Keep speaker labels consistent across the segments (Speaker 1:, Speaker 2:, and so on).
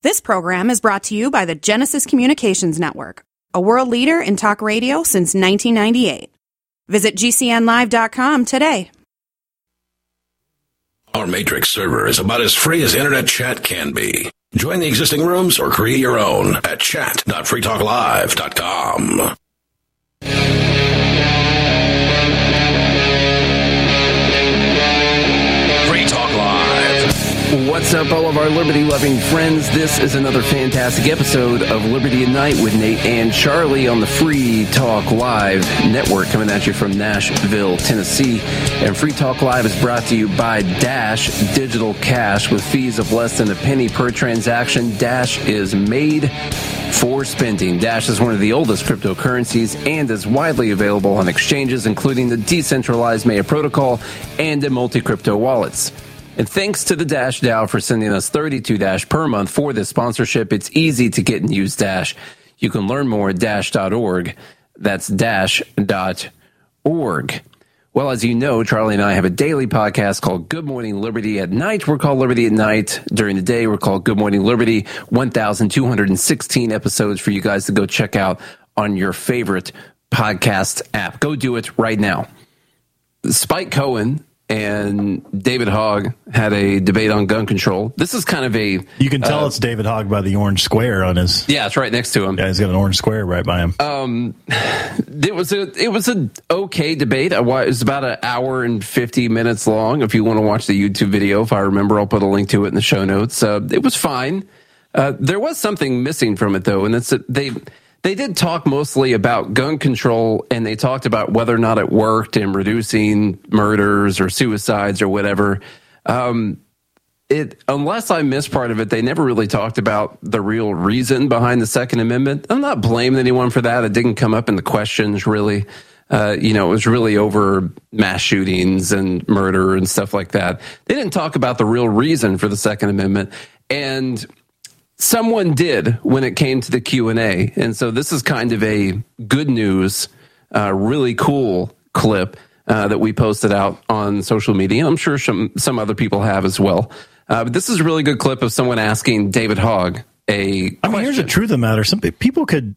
Speaker 1: This program is brought to you by the Genesis Communications Network, a world leader in talk radio since 1998. Visit GCNlive.com today.
Speaker 2: Our Matrix server is about as free as internet chat can be. Join the existing rooms or create your own at chat.freetalklive.com. Free Talk Live.
Speaker 3: What's up, all of our liberty-loving friends? This is another fantastic episode of Liberty at Night with Nate and Charlie on the Free Talk Live network, coming at you from Nashville, Tennessee. And Free Talk Live is brought to you by Dash Digital Cash with fees of less than a penny per transaction. Dash is made for spending. Dash is one of the oldest cryptocurrencies and is widely available on exchanges, including the decentralized Maya protocol and in multi-crypto wallets. And thanks to the Dash DAO for sending us 32 Dash per month for this sponsorship. It's easy to get and use Dash. You can learn more at dash.org. That's dash.org. Well, as you know, Charlie and I have a daily podcast called Good Morning Liberty. At night, we're called Liberty at Night. During the day, we're called Good Morning Liberty. 1,216 episodes for you guys to go check out on your favorite podcast app. Go do it right now. Spike Cohen and David Hogg had a debate on gun control. This is kind of a...
Speaker 4: You can tell it's David Hogg by the orange square on his...
Speaker 3: Yeah, it's right next to him.
Speaker 4: Yeah, he's got an orange square right by him.
Speaker 3: It was an okay debate. It was about an hour and 50 minutes long. If you want to watch the YouTube video, if I remember, I'll put a link to it in the show notes. It was fine. There was something missing from it, though, and it's that they did talk mostly about gun control, and they talked about whether or not it worked in reducing murders or suicides or whatever. Unless I missed part of it, they never really talked about the real reason behind the Second Amendment. I'm not blaming anyone for that. It didn't come up in the questions, really. It was really over mass shootings and murder and stuff like that. They didn't talk about the real reason for the Second Amendment. And someone did when it came to the Q&A. And so this is kind of a good news, really cool clip that we posted out on social media. I'm sure some other people have as well. But this is a really good clip of someone asking David Hogg a question.
Speaker 4: I mean, here's the truth of the matter. Some people could,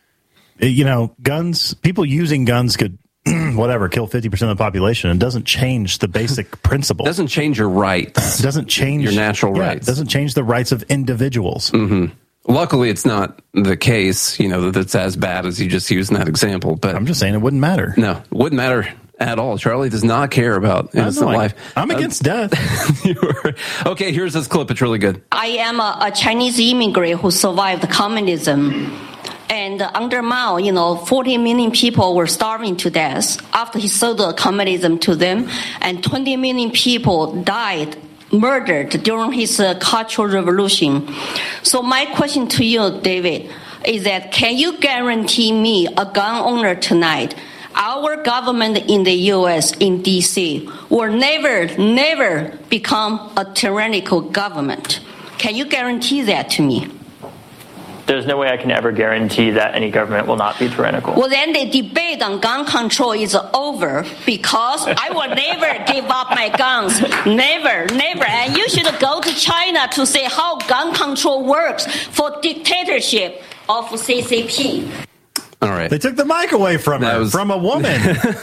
Speaker 4: people using guns could, whatever, kill 50% of the population. It doesn't change the basic principle.
Speaker 3: It doesn't change your rights.
Speaker 4: It doesn't change
Speaker 3: your natural rights.
Speaker 4: It doesn't change the rights of individuals.
Speaker 3: Mm-hmm. Luckily, it's not the case, that it's as bad as you just used in that example. But
Speaker 4: I'm just saying it wouldn't matter.
Speaker 3: No, it wouldn't matter at all. Charlie does not care about innocent life.
Speaker 4: I'm against death.
Speaker 3: Okay, here's this clip. It's really good.
Speaker 5: I am a Chinese immigrant who survived communism. And under Mao, 40 million people were starving to death after he sold the communism to them. And 20 million people died, murdered during his Cultural Revolution. So my question to you, David, is that can you guarantee me, a gun owner tonight, our government in the U.S., in D.C., will never become a tyrannical government? Can you guarantee that to me?
Speaker 6: There's no way I can ever guarantee that any government will not be tyrannical.
Speaker 5: Well, then the debate on gun control is over because I will never give up my guns. Never. And you should go to China to see how gun control works for dictatorship of CCP.
Speaker 3: All right.
Speaker 4: They took the mic away from her, from a woman.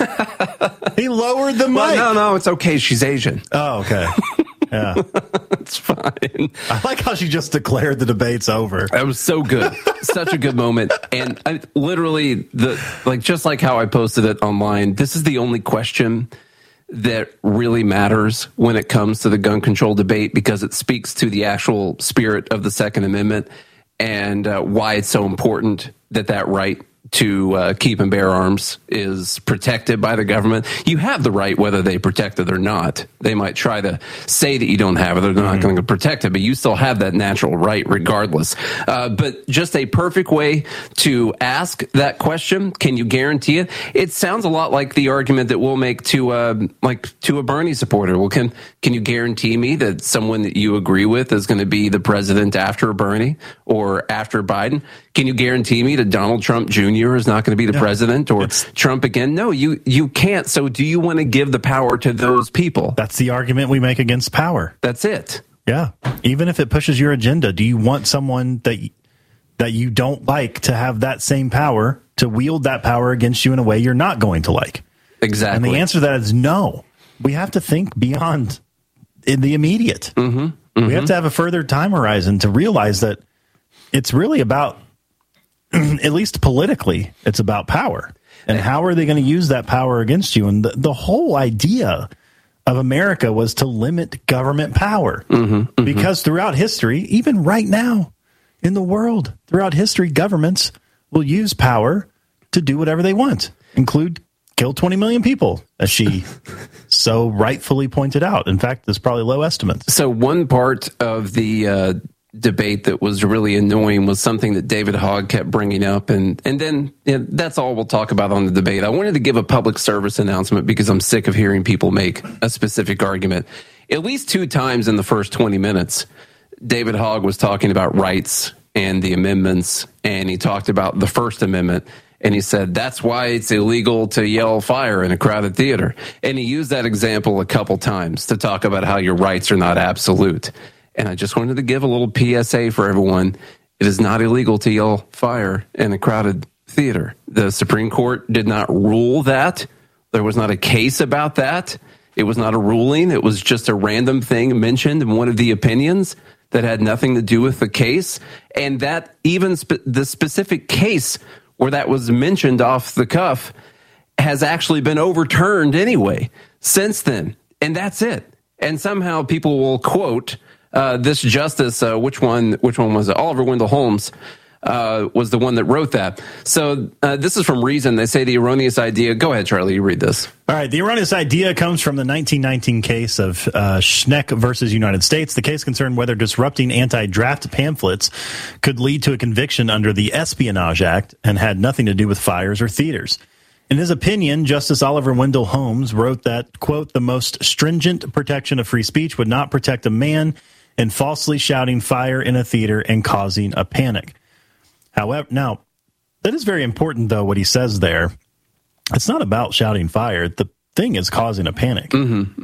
Speaker 4: He lowered the mic.
Speaker 3: Well, no, it's okay. She's Asian.
Speaker 4: Oh, okay. Yeah.
Speaker 3: It's fine.
Speaker 4: I like how she just declared the debate's over.
Speaker 3: That was so good. Such a good moment. And literally, just like how I posted it online, this is the only question that really matters when it comes to the gun control debate because it speaks to the actual spirit of the Second Amendment and why it's so important that right to keep and bear arms is protected by the government. You have the right whether they protect it or not. They might try to say that you don't have it or they're not going to protect it, but you still have that natural right regardless. But just a perfect way to ask that question, can you guarantee it? It sounds a lot like the argument that we'll make to a Bernie supporter. Well, can you guarantee me that someone that you agree with is going to be the president after Bernie or after Biden? Can you guarantee me that Donald Trump Jr. is not going to be the president or Trump again? No, you can't. So do you want to give the power to those people?
Speaker 4: That's the argument we make against power.
Speaker 3: That's it.
Speaker 4: Yeah. Even if it pushes your agenda, do you want someone that you don't like to have that same power, to wield that power against you in a way you're not going to like?
Speaker 3: Exactly.
Speaker 4: And the answer to that is no. We have to think beyond in the immediate. We have to have a further time horizon to realize that it's really about, at least politically, it's about power. And how are they going to use that power against you? And the whole idea of America was to limit government power. Because throughout history, even right now in the world, throughout history, governments will use power to do whatever they want, include kill 20 million people, as she so rightfully pointed out. In fact, there's probably low estimates.
Speaker 3: So one part of the debate that was really annoying was something that David Hogg kept bringing up. And then that's all we'll talk about on the debate. I wanted to give a public service announcement because I'm sick of hearing people make a specific argument. At least 2 times in the first 20 minutes, David Hogg was talking about rights and the amendments, and he talked about the First Amendment. And he said, that's why it's illegal to yell fire in a crowded theater. And he used that example a couple times to talk about how your rights are not absolute. And I just wanted to give a little PSA for everyone. It is not illegal to yell fire in a crowded theater. The Supreme Court did not rule that. There was not a case about that. It was not a ruling. It was just a random thing mentioned in one of the opinions that had nothing to do with the case. And that even the specific case where that was mentioned off the cuff has actually been overturned anyway since then. And that's it. And somehow people will quote this justice, which one was it? Oliver Wendell Holmes was the one that wrote that. So this is from Reason. They say the erroneous idea. Go ahead, Charlie, you read this.
Speaker 4: All right. The erroneous idea comes from the 1919 case of Schneck versus United States. The case concerned whether disrupting anti-draft pamphlets could lead to a conviction under the Espionage Act and had nothing to do with fires or theaters. In his opinion, Justice Oliver Wendell Holmes wrote that, quote, the most stringent protection of free speech would not protect a man in falsely shouting fire in a theater and causing a panic. However, now, that is very important, though, what he says there. It's not about shouting fire. The thing is causing a panic.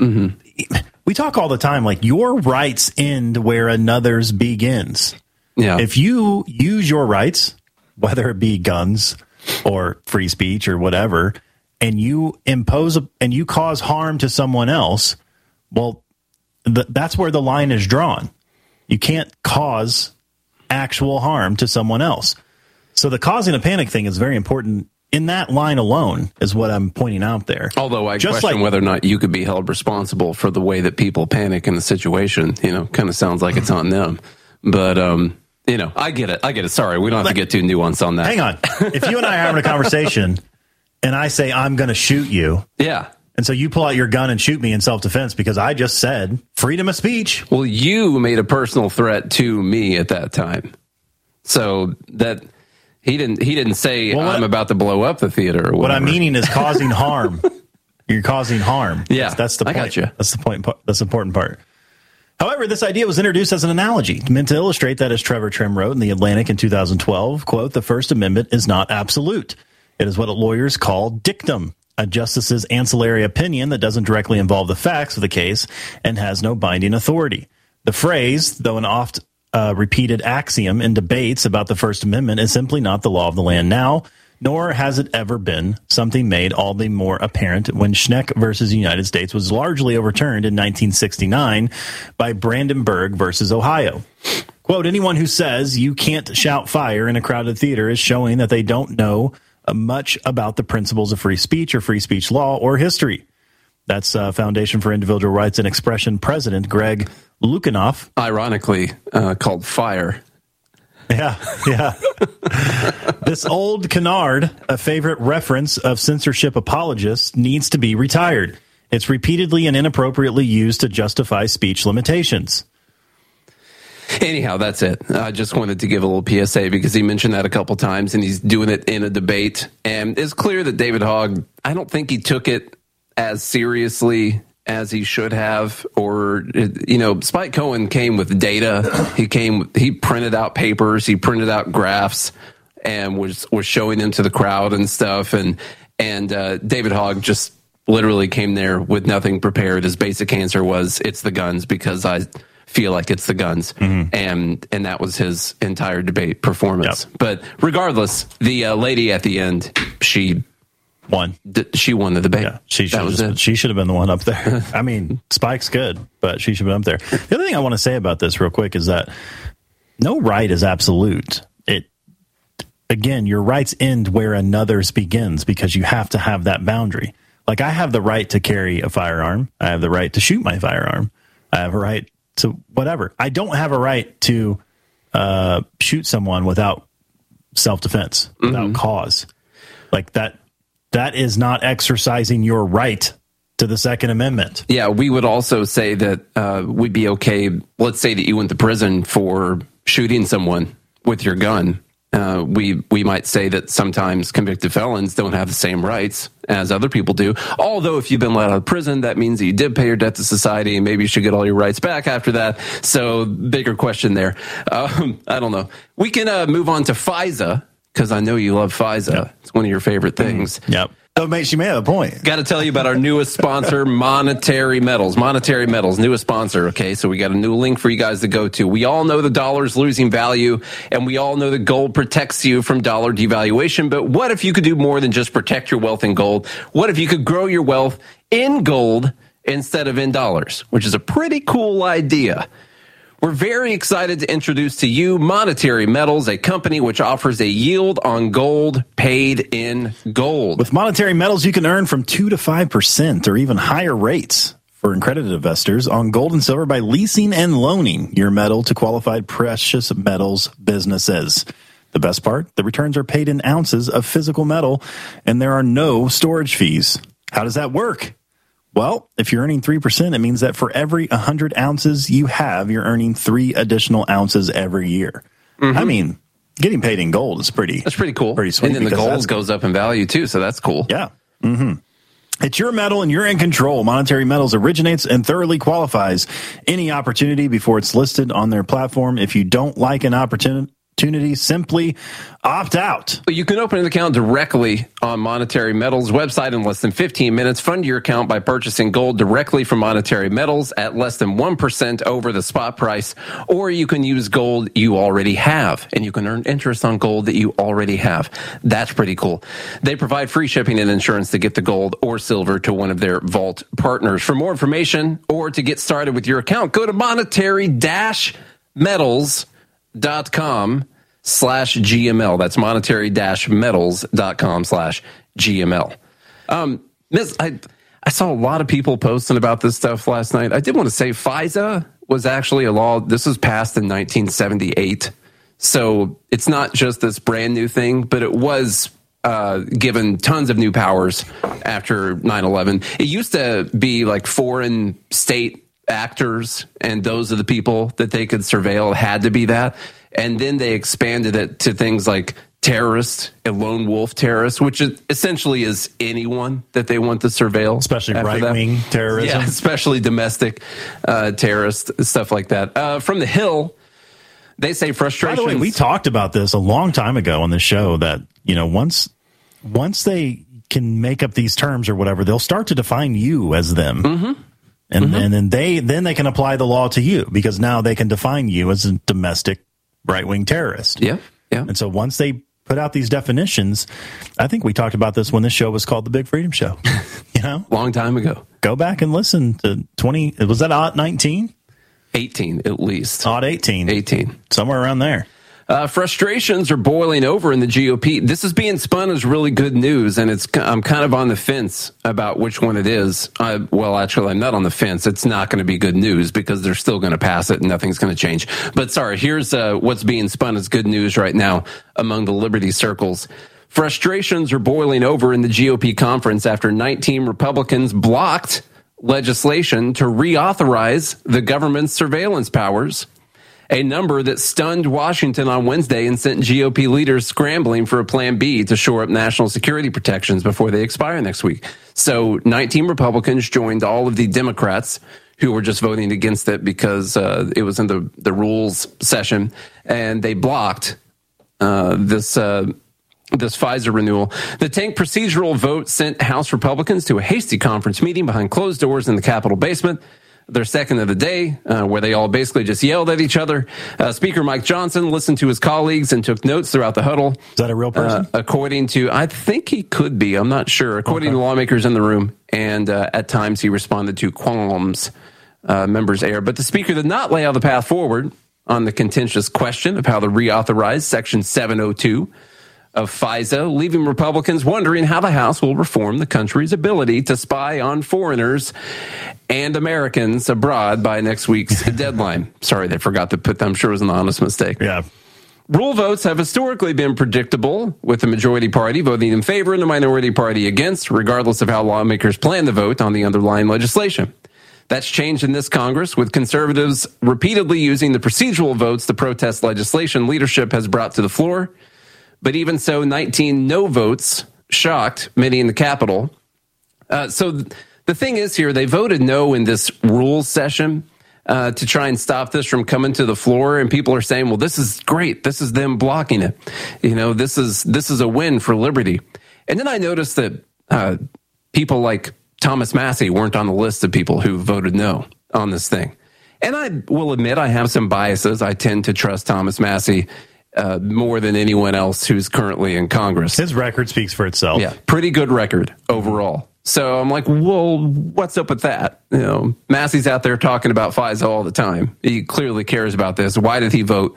Speaker 4: We talk all the time, like, your rights end where another's begins.
Speaker 3: Yeah.
Speaker 4: If you use your rights, whether it be guns or free speech or whatever, and you impose and you cause harm to someone else, well, that's where the line is drawn. You can't cause actual harm to someone else. So the causing a panic thing is very important in that line alone, is what I'm pointing out there.
Speaker 3: Although I question whether or not you could be held responsible for the way that people panic in the situation. Kind of sounds like it's on them. But, I get it. Sorry, we don't have to get too nuanced on that.
Speaker 4: Hang on. If you and I are having a conversation and I say, I'm going to shoot you.
Speaker 3: Yeah.
Speaker 4: And so you pull out your gun and shoot me in self-defense because I just said freedom of speech.
Speaker 3: Well, you made a personal threat to me at that time. So that he didn't say, I'm about to blow up the theater or whatever.
Speaker 4: What I'm meaning is causing harm. You're causing harm.
Speaker 3: Yeah,
Speaker 4: that's the point.
Speaker 3: I got you.
Speaker 4: That's the point. That's the important part. However, this idea was introduced as an analogy, meant to illustrate that, as Trevor Trim wrote in The Atlantic in 2012, quote, the First Amendment is not absolute. It is what lawyers call dictum, a justice's ancillary opinion that doesn't directly involve the facts of the case and has no binding authority. The phrase, though an oft repeated axiom in debates about the First Amendment, is simply not the law of the land now, nor has it ever been, something made all the more apparent when Schneck versus the United States was largely overturned in 1969 by Brandenburg versus Ohio. Quote, anyone who says you can't shout fire in a crowded theater is showing that they don't know much about the principles of free speech or free speech law or history. That's Foundation for Individual Rights and Expression President Greg Lukianoff.
Speaker 3: Ironically, called fire.
Speaker 4: Yeah. This old canard, a favorite reference of censorship apologists, needs to be retired. It's repeatedly and inappropriately used to justify speech limitations.
Speaker 3: Anyhow, that's it. I just wanted to give a little PSA because he mentioned that a couple times and he's doing it in a debate. And it's clear that David Hogg, I don't think he took it as seriously as he should have. Or, Spike Cohen came with data. He printed out papers, he printed out graphs and was showing them to the crowd and stuff. And David Hogg just literally came there with nothing prepared. His basic answer was, it's the guns because I feel like it's the guns. And that was his entire debate performance. But regardless, the lady at the end, she
Speaker 4: won.
Speaker 3: She won the debate.
Speaker 4: Yeah, she should have been the one up there. I mean, Spike's good, but she should have been up there. The other thing I want to say about this real quick is that no right is absolute. Again, your rights end where another's begins because you have to have that boundary. Like, I have the right to carry a firearm. I have the right to shoot my firearm. I have a right to whatever. I don't have a right to shoot someone without self-defense, without cause. Like, that is not exercising your right to the Second Amendment.
Speaker 3: Yeah, we would also say that we'd be okay. Let's say that you went to prison for shooting someone with your gun. We might say that sometimes convicted felons don't have the same rights as other people do. Although if you've been let out of prison, that means that you did pay your debt to society, and maybe you should get all your rights back after that. So bigger question there. I don't know. We can move on to FISA, because I know you love FISA. Yep. It's one of your favorite things.
Speaker 4: Yep. So, mate, she may have a point.
Speaker 3: Got to tell you about our newest sponsor, Monetary Metals. Monetary Metals, newest sponsor. Okay, so we got a new link for you guys to go to. We all know the dollar's losing value, and we all know that gold protects you from dollar devaluation. But what if you could do more than just protect your wealth in gold? What if you could grow your wealth in gold instead of in dollars, which is a pretty cool idea. We're very excited to introduce to you Monetary Metals, a company which offers a yield on gold paid in gold.
Speaker 4: With Monetary Metals, you can earn from 2 to 5% or even higher rates for accredited investors on gold and silver by leasing and loaning your metal to qualified precious metals businesses. The best part, the returns are paid in ounces of physical metal, and there are no storage fees. How does that work? Well, if you're earning 3%, it means that for every 100 ounces you have, you're earning 3 additional ounces every year. I mean, getting paid in gold is
Speaker 3: that's pretty cool.
Speaker 4: Pretty sweet.
Speaker 3: And then the gold goes up in value too, so that's cool.
Speaker 4: Yeah. It's your metal and you're in control. Monetary Metals originates and thoroughly qualifies any opportunity before it's listed on their platform. If you don't like an opportunity, simply opt out.
Speaker 3: You can open an account directly on Monetary Metals' website in less than 15 minutes. Fund your account by purchasing gold directly from Monetary Metals at less than 1% over the spot price, or you can use gold you already have, and you can earn interest on gold that you already have. That's pretty cool. They provide free shipping and insurance to get the gold or silver to one of their vault partners. For more information or to get started with your account, go to monetary-metals.com/GML. That's monetary-metals.com/GML. I saw a lot of people posting about this stuff last night. I did want to say FISA was actually a law. This was passed in 1978. So it's not just this brand new thing, but it was given tons of new powers after 9/11. It used to be like foreign state actors, and those are the people that they could surveil. It had to be that. And then they expanded it to things like terrorist, a lone wolf terrorist, which essentially is anyone that they want to surveil.
Speaker 4: Especially right-wing terrorism.
Speaker 3: Yeah, especially domestic terrorist, stuff like that. From the Hill, they say frustration.
Speaker 4: By the way, we talked about this a long time ago on the show that, you know, once they can make up these terms or whatever, they'll start to define you as them. And then they can apply the law to you, because now they can define you as a domestic right-wing terrorist.
Speaker 3: Yeah.
Speaker 4: And so once they put out these definitions, I think we talked about this when this show was called The Big Freedom Show. You know?
Speaker 3: Long time ago.
Speaker 4: Go back and listen to 20, was that odd 19?
Speaker 3: 18 at least.
Speaker 4: Odd 18.
Speaker 3: 18.
Speaker 4: Somewhere around there.
Speaker 3: Frustrations are boiling over in the GOP. This is being spun as really good news, and I'm kind of on the fence about which one it is. Well, actually, I'm not on the fence. It's not going to be good news because they're still going to pass it and nothing's going to change. But sorry, here's what's being spun as good news right now among the Liberty circles. Frustrations are boiling over in the GOP conference after 19 Republicans blocked legislation to reauthorize the government's surveillance powers, a number that stunned Washington on Wednesday and sent GOP leaders scrambling for a plan B to shore up national security protections before they expire next week. So 19 Republicans joined all of the Democrats who were just voting against it because it was in the rules session, and they blocked this FISA renewal. The tank procedural vote sent House Republicans to a hasty conference meeting behind closed doors in the Capitol basement. their second of the day, where they all basically just yelled at each other. Speaker Mike Johnson listened to his colleagues and took notes throughout the huddle.
Speaker 4: Is that a real person?
Speaker 3: According to, I think he could be. I'm not sure. According to lawmakers in the room. And at times he responded to qualms members' air. But the speaker did not lay out the path forward on the contentious question of how to reauthorize Section 702 of FISA, leaving Republicans wondering how the House will reform the country's ability to spy on foreigners and Americans abroad by next week's deadline. Sorry, they forgot to put that. I'm sure it was an honest mistake.
Speaker 4: Yeah.
Speaker 3: Rule votes have historically been predictable, with the majority party voting in favor and the minority party against, regardless of how lawmakers plan to vote on the underlying legislation. That's changed in this Congress, with conservatives repeatedly using the procedural votes to protest legislation leadership has brought to the floor. But even so, 19 no votes shocked many in the Capitol. So the thing is here, they voted no in this rules session to try and stop this from coming to the floor. And people are saying, well, this is great. This is them blocking it. You know, this is a win for liberty. And then I noticed that people like Thomas Massie weren't on the list of people who voted no on this thing. And I will admit I have some biases. I tend to trust Thomas Massie more than anyone else who's currently in Congress.
Speaker 4: His record speaks for itself.
Speaker 3: Yeah, pretty good record overall. So I'm like, well, what's up with that? You know, Massey's out there talking about FISA all the time. He clearly cares about this. Why did he vote?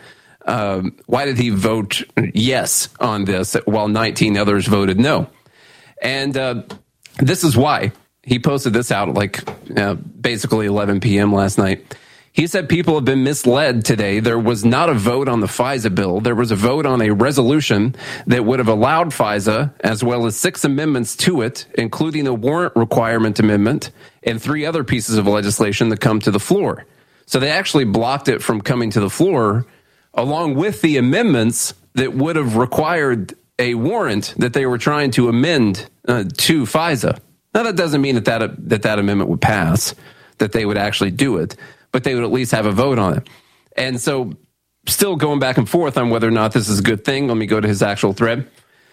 Speaker 3: Why did he vote yes on this while 19 others voted no? And this is why. He posted this out at like basically 11 p.m. last night. He said people have been misled today. There was not a vote on the FISA bill. There was a vote on a resolution that would have allowed FISA, as well as 6 amendments to it, including a warrant requirement amendment and 3 other pieces of legislation that come to the floor. So they actually blocked it from coming to the floor, along with the amendments that would have required a warrant that they were trying to amend to FISA. Now, that doesn't mean that amendment would pass, that they would actually do it, but they would at least have a vote on it. And so still going back and forth on whether or not this is a good thing. Let me go to his actual thread.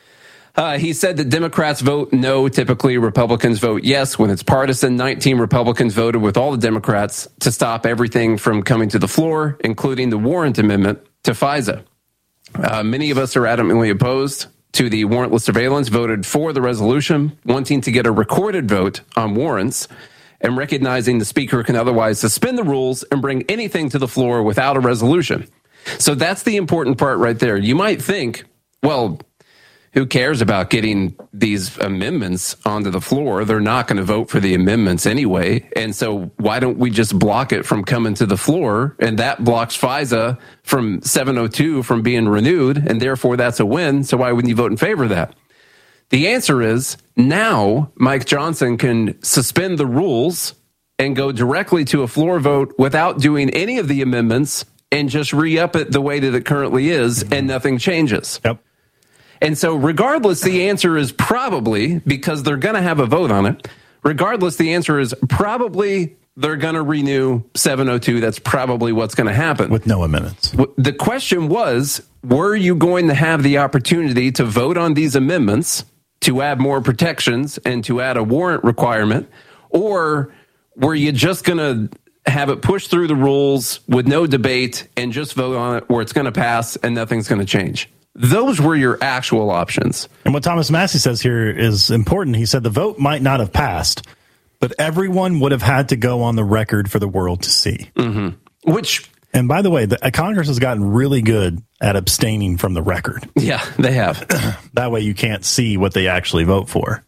Speaker 3: He said that Democrats vote no. Typically, Republicans vote yes when it's partisan. 19 Republicans voted with all the Democrats to stop everything from coming to the floor, including the warrant amendment to FISA. Many of us are adamantly opposed to the warrantless surveillance, voted for the resolution, wanting to get a recorded vote on warrants, and recognizing the speaker can otherwise suspend the rules and bring anything to the floor without a resolution. So that's the important part right there. You might think, well, who cares about getting these amendments onto the floor? They're not going to vote for the amendments anyway. And so why don't we just block it from coming to the floor? And that blocks FISA from 702 from being renewed. And therefore that's a win. So why wouldn't you vote in favor of that? The answer is now Mike Johnson can suspend the rules and go directly to a floor vote without doing any of the amendments and just re-up it the way that it currently is, and nothing changes.
Speaker 4: Yep.
Speaker 3: And so regardless, the answer is probably, because they're going to have a vote on it, regardless, the answer is probably they're going to renew 702. That's probably what's going to happen.
Speaker 4: With no amendments.
Speaker 3: The question was, were you going to have the opportunity to vote on these amendments to add more protections and to add a warrant requirement, or were you just going to have it pushed through the rules with no debate and just vote on it where it's going to pass and nothing's going to change? Those were your actual options. And
Speaker 4: what Thomas Massie says here is important. He said the vote might not have passed, but everyone would have had to go on the record for the world to see.
Speaker 3: Mm-hmm. Which...
Speaker 4: And by the way, Congress has gotten really good at abstaining from the record.
Speaker 3: Yeah, they have.
Speaker 4: That way you can't see what they actually vote for.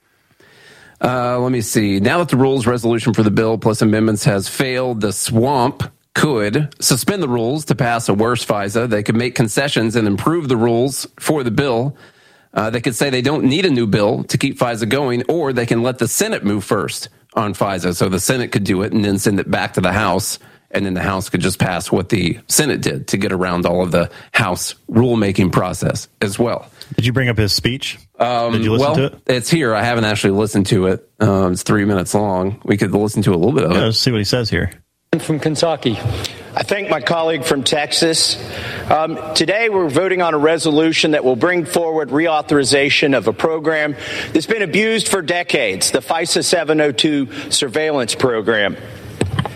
Speaker 3: Let me see. Now that the rules resolution for the bill plus amendments has failed, the swamp could suspend the rules to pass a worse FISA. They could make concessions and improve the rules for the bill. They could say they don't need a new bill to keep FISA going, or they can let the Senate move first on FISA. So the Senate could do it and then send it back to the House. And then the House could just pass what the Senate did to get around all of the House rulemaking process as well.
Speaker 4: Did you bring up his speech? Did you listen to it?
Speaker 3: It's here. I haven't actually listened to it. It's 3 minutes long. We could listen to a little bit of it.
Speaker 4: Let's see what he says here.
Speaker 7: From Kentucky.
Speaker 8: I thank my colleague from Texas. Today we're voting on a resolution that will bring forward reauthorization of a program that's been abused for decades, the FISA 702 surveillance program. Before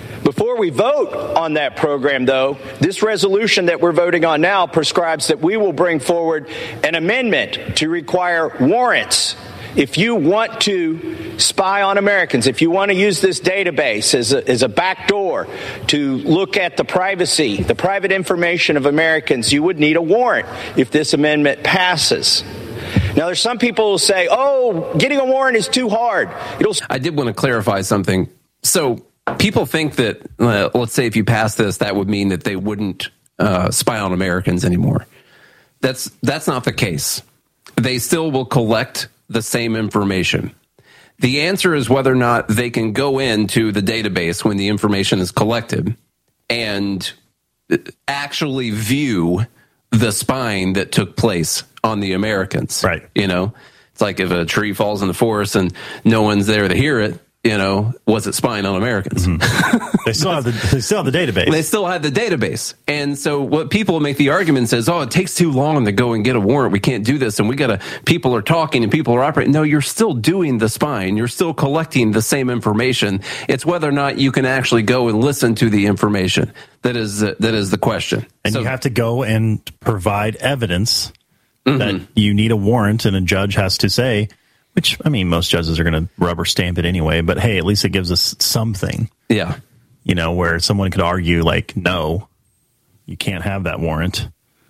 Speaker 8: Before we vote on that program, though, this resolution that we're voting on now prescribes that we will bring forward an amendment to require warrants if you want to spy on Americans, if you want to use this database as a backdoor to look at the privacy, the private information of Americans, you would need a warrant if this amendment passes. Now, there's some people who say, oh, getting a warrant is too hard.
Speaker 3: I did want to clarify something. So people think that, let's say if you pass this, that would mean that they wouldn't spy on Americans anymore. That's not the case. They still will collect the same information. The answer is whether or not they can go into the database when the information is collected and actually view the spying that took place on the Americans.
Speaker 4: Right.
Speaker 3: You know, it's like if a tree falls in the forest and no one's there to hear it, you know, was it spying on Americans?
Speaker 4: Mm-hmm. They still have the database.
Speaker 3: They still have the database. And so what people make the argument says, oh, it takes too long to go and get a warrant. We can't do this. And people are talking and people are operating. No, you're still doing the spying. You're still collecting the same information. It's whether or not you can actually go and listen to the information. That is the question.
Speaker 4: And you have to go and provide evidence that you need a warrant, and a judge has to say, which, I mean, most judges are going to rubber stamp it anyway, but hey, at least it gives us something.
Speaker 3: Yeah.
Speaker 4: You know, where someone could argue, like, no, you can't have that warrant.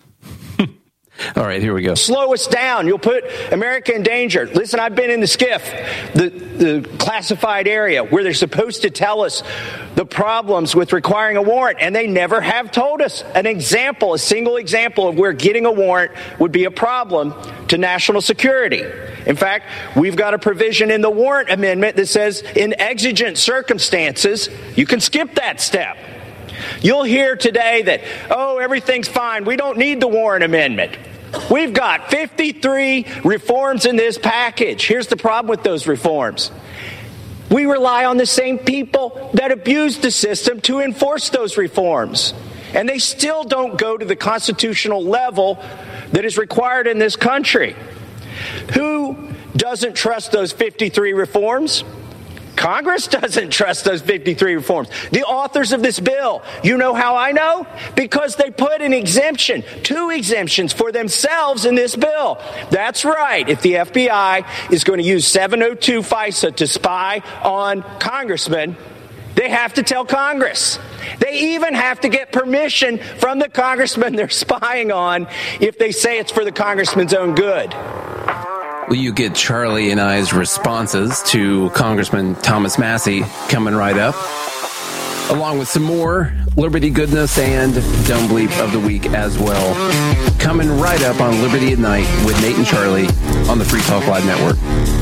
Speaker 3: All right, here we go.
Speaker 8: Slow us down. You'll put America in danger. Listen, I've been in the SCIF, the classified area where they're supposed to tell us the problems with requiring a warrant, and they never have told us a single example of where getting a warrant would be a problem to national security. In fact, we've got a provision in the warrant amendment that says in exigent circumstances, you can skip that step. You'll hear today that, oh, everything's fine. We don't need the warrant amendment. We've got 53 reforms in this package. Here's the problem with those reforms. We rely on the same people that abused the system to enforce those reforms. And they still don't go to the constitutional level that is required in this country. Who doesn't trust those 53 reforms? Congress doesn't trust those 53 reforms. The authors of this bill, you know how I know? Because they put an exemption, 2 exemptions for themselves in this bill. That's right. If the FBI is going to use 702 FISA to spy on congressmen, they have to tell Congress. They even have to get permission from the congressman they're spying on if they say it's for the congressman's own good.
Speaker 3: Well, you get Charlie and I's responses to Congressman Thomas Massie coming right up, along with some more Liberty goodness and Dumb Bleep of the Week as well. Coming right up on Liberty at Night with Nate and Charlie on the Free Talk Live Network.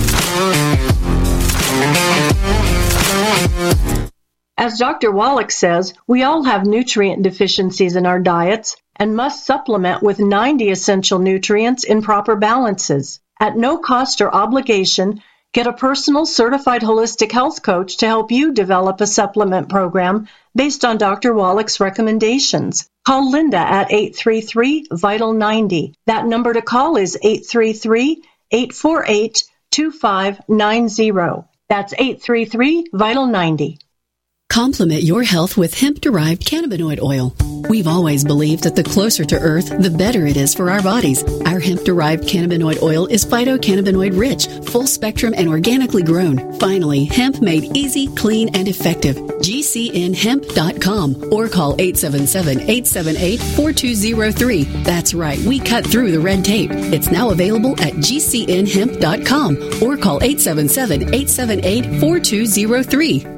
Speaker 7: As Dr. Wallach says, we all have nutrient deficiencies in our diets and must supplement with 90 essential nutrients in proper balances. At no cost or obligation, get a personal certified holistic health coach to help you develop a supplement program based on Dr. Wallach's recommendations. Call Linda at 833-VITAL-90. That number to call is 833-848-2590. That's 833-VITAL-90.
Speaker 9: Complement your health with hemp-derived cannabinoid oil. We've always believed that the closer to Earth, the better it is for our bodies. Our hemp-derived cannabinoid oil is phytocannabinoid-rich, full-spectrum, and organically grown. Finally, hemp made easy, clean, and effective. GCNhemp.com or call 877-878-4203. That's right, we cut through the red tape. It's now available at GCNhemp.com or call 877-878-4203.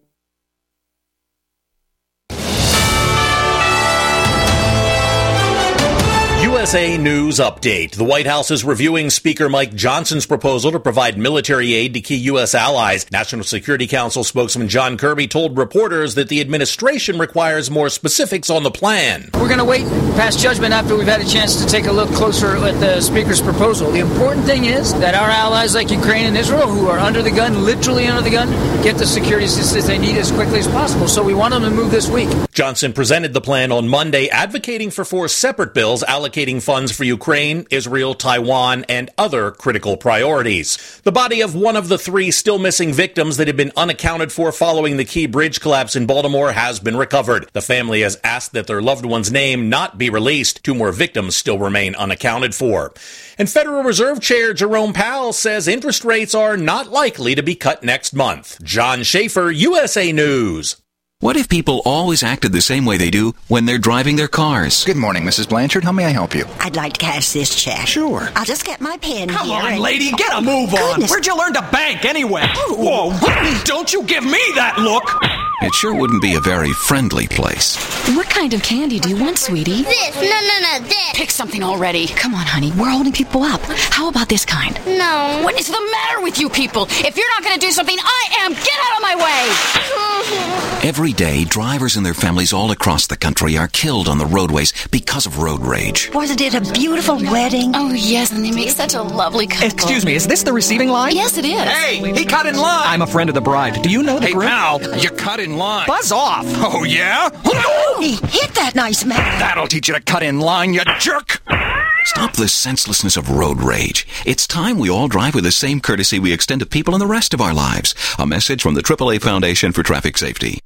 Speaker 10: USA News Update. The White House is reviewing Speaker Mike Johnson's proposal to provide military aid to key U.S. allies. National Security Council spokesman John Kirby told reporters that the administration requires more specifics on the plan.
Speaker 11: We're going to wait and pass judgment after we've had a chance to take a look closer at the Speaker's proposal. The important thing is that our allies like Ukraine and Israel, who are under the gun, literally under the gun, get the security assistance they need as quickly as possible. So we want them to move this week.
Speaker 10: Johnson presented the plan on Monday, advocating for 4 separate bills allocating raising funds for Ukraine, Israel, Taiwan, and other critical priorities. The body of one of the 3 still missing victims that had been unaccounted for following the Key Bridge collapse in Baltimore has been recovered. The family has asked that their loved one's name not be released. 2 more victims still remain unaccounted for. And Federal Reserve Chair Jerome Powell says interest rates are not likely to be cut next month. John Schaefer, USA News.
Speaker 12: What if people always acted the same way they do when they're driving their cars?
Speaker 13: Good morning, Mrs. Blanchard. How may I help you?
Speaker 14: I'd like to cash this check.
Speaker 13: Sure.
Speaker 14: I'll just get my pen
Speaker 15: Come
Speaker 14: here.
Speaker 15: on, lady, get a move on. Where'd you learn to bank anyway? Whoa, don't you give me that look.
Speaker 12: It sure wouldn't be a very friendly place.
Speaker 16: What kind of candy do you want, sweetie?
Speaker 17: This. No, this.
Speaker 16: Pick something already. Come on, honey. We're holding people up. How about this kind?
Speaker 17: No.
Speaker 16: What is the matter with you people? If you're not going to do something, I am. Get out of my way.
Speaker 12: Every day, drivers and their families all across the country are killed on the roadways because of road rage.
Speaker 14: Wasn't it a beautiful wedding?
Speaker 16: Oh, yes, and they make such a lovely couple.
Speaker 15: Excuse me, is this the receiving line?
Speaker 16: Yes, it is.
Speaker 15: Hey, he cut in line. I'm a friend of the bride. Do you know the
Speaker 18: Hey,
Speaker 15: groom?
Speaker 18: pal, you cut in line.
Speaker 15: Buzz off.
Speaker 18: Oh, yeah?
Speaker 14: He hit that nice man.
Speaker 18: That'll teach you to cut in line, you jerk.
Speaker 12: Stop the senselessness of road rage. It's time we all drive with the same courtesy we extend to people in the rest of our lives. A message from the AAA Foundation for Traffic Safety.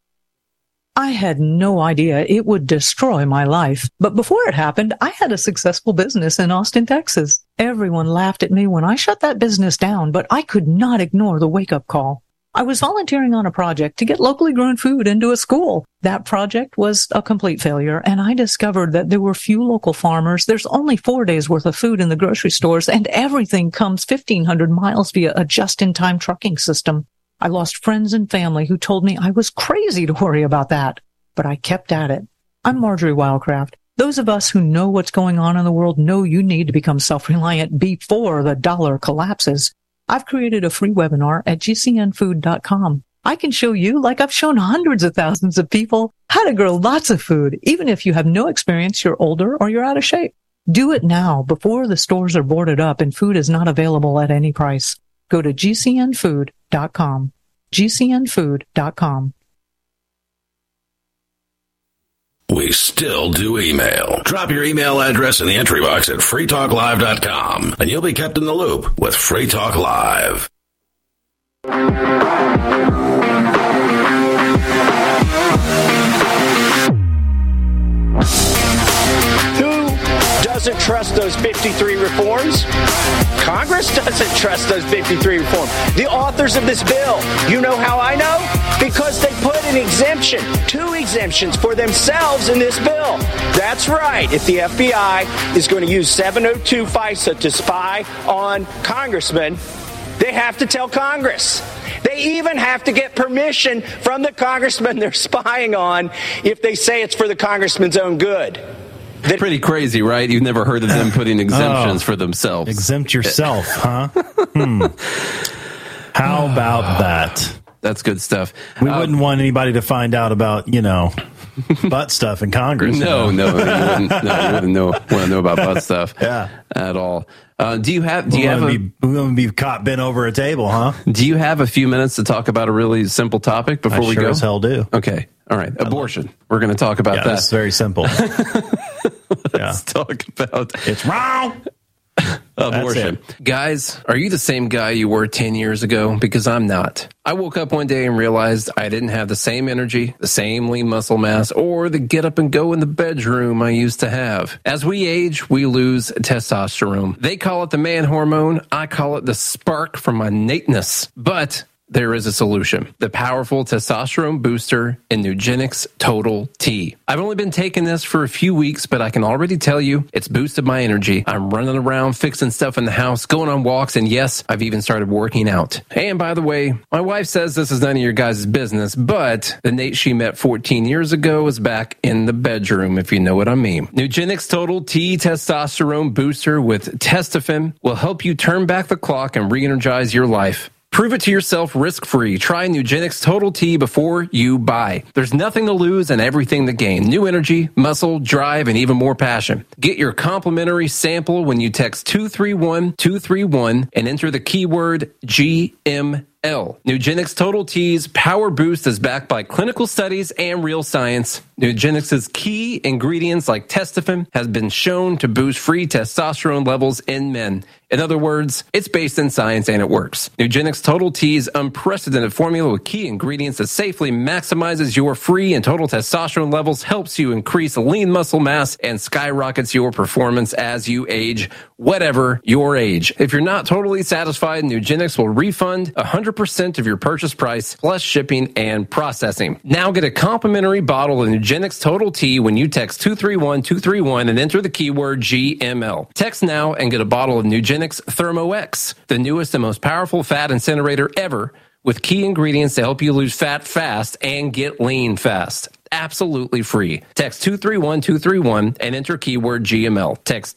Speaker 19: I had no idea it would destroy my life. But before it happened, I had a successful business in Austin, Texas. Everyone laughed at me when I shut that business down, but I could not ignore the wake-up call. I was volunteering on a project to get locally grown food into a school. That project was a complete failure, and I discovered that there were few local farmers. There's only 4 days worth of food in the grocery stores, and everything comes 1,500 miles via a just-in-time trucking system. I lost friends and family who told me I was crazy to worry about that, but I kept at it. I'm Marjorie Wildcraft. Those of us who know what's going on in the world know you need to become self-reliant before the dollar collapses. I've created a free webinar at gcnfood.com. I can show you, like I've shown hundreds of thousands of people, how to grow lots of food, even if you have no experience, you're older, or you're out of shape. Do it now before the stores are boarded up and food is not available at any price. Go to gcnfood.com. gcnfood.com.
Speaker 2: We still do email. Drop your email address in the entry box at freetalklive.com, and you'll be kept in the loop with Free Talk Live.
Speaker 8: Who doesn't trust those 53 reforms? Congress doesn't trust those 53 reforms. The authors of this bill, you know how I know? Because they put an exemption, 2 exemptions for themselves in this bill. That's right. If the FBI is going to use 702 FISA to spy on congressmen, they have to tell Congress. They even have to get permission from the congressman they're spying on if they say it's for the congressman's own good.
Speaker 3: Pretty crazy, right? You've never heard of them putting exemptions for themselves.
Speaker 4: Exempt yourself, huh? How about that?
Speaker 3: That's good stuff.
Speaker 4: We wouldn't want anybody to find out about, butt stuff in Congress.
Speaker 3: No, you wouldn't want to know about butt stuff at all. We want
Speaker 4: to be caught bent over a table, huh?
Speaker 3: Do you have a few minutes to talk about a really simple topic before we go?
Speaker 4: Sure as hell do.
Speaker 3: Okay. All right. Abortion. We're going to talk about that.
Speaker 4: It's very simple.
Speaker 3: Let's talk about
Speaker 4: it's wrong.
Speaker 3: Abortion. Guys, are you the same guy you were 10 years ago? Because I'm not. I woke up one day and realized I didn't have the same energy, the same lean muscle mass, or the get up and go in the bedroom I used to have. As we age, we lose testosterone. They call it the man hormone. I call it the spark from my innateness. But there is a solution. The powerful testosterone booster in Nugenix Total T. I've only been taking this for a few weeks, but I can already tell you it's boosted my energy. I'm running around fixing stuff in the house, going on walks, and yes, I've even started working out. And by the way, my wife says this is none of your guys' business, but the Nate she met 14 years ago is back in the bedroom, if you know what I mean. Nugenix Total T Testosterone Booster with Testofen will help you turn back the clock and re-energize your life. Prove it to yourself risk-free. Try Nugenix Total T before you buy. There's nothing to lose and everything to gain. New energy, muscle, drive, and even more passion. Get your complimentary sample when you text 231-231 and enter the keyword GML. Nugenix Total T's Power Boost is backed by clinical studies and real science. Nugenix's key ingredients like testofen has been shown to boost free testosterone levels in men. In other words, it's based in science and it works. Nugenix Total T's unprecedented formula with key ingredients that safely maximizes your free and total testosterone levels, helps you increase lean muscle mass, and skyrockets your performance as you age, whatever your age. If you're not totally satisfied, Nugenix will refund 100% of your purchase price plus shipping and processing. Now get a complimentary bottle of Nugenix Total T when you text 231231 and enter the keyword GML. Text now and get a bottle of Nugenix Thermo X, the newest and most powerful fat incinerator ever, with key ingredients to help you lose fat fast and get lean fast. Absolutely free. Text 231231 and enter keyword GML. Text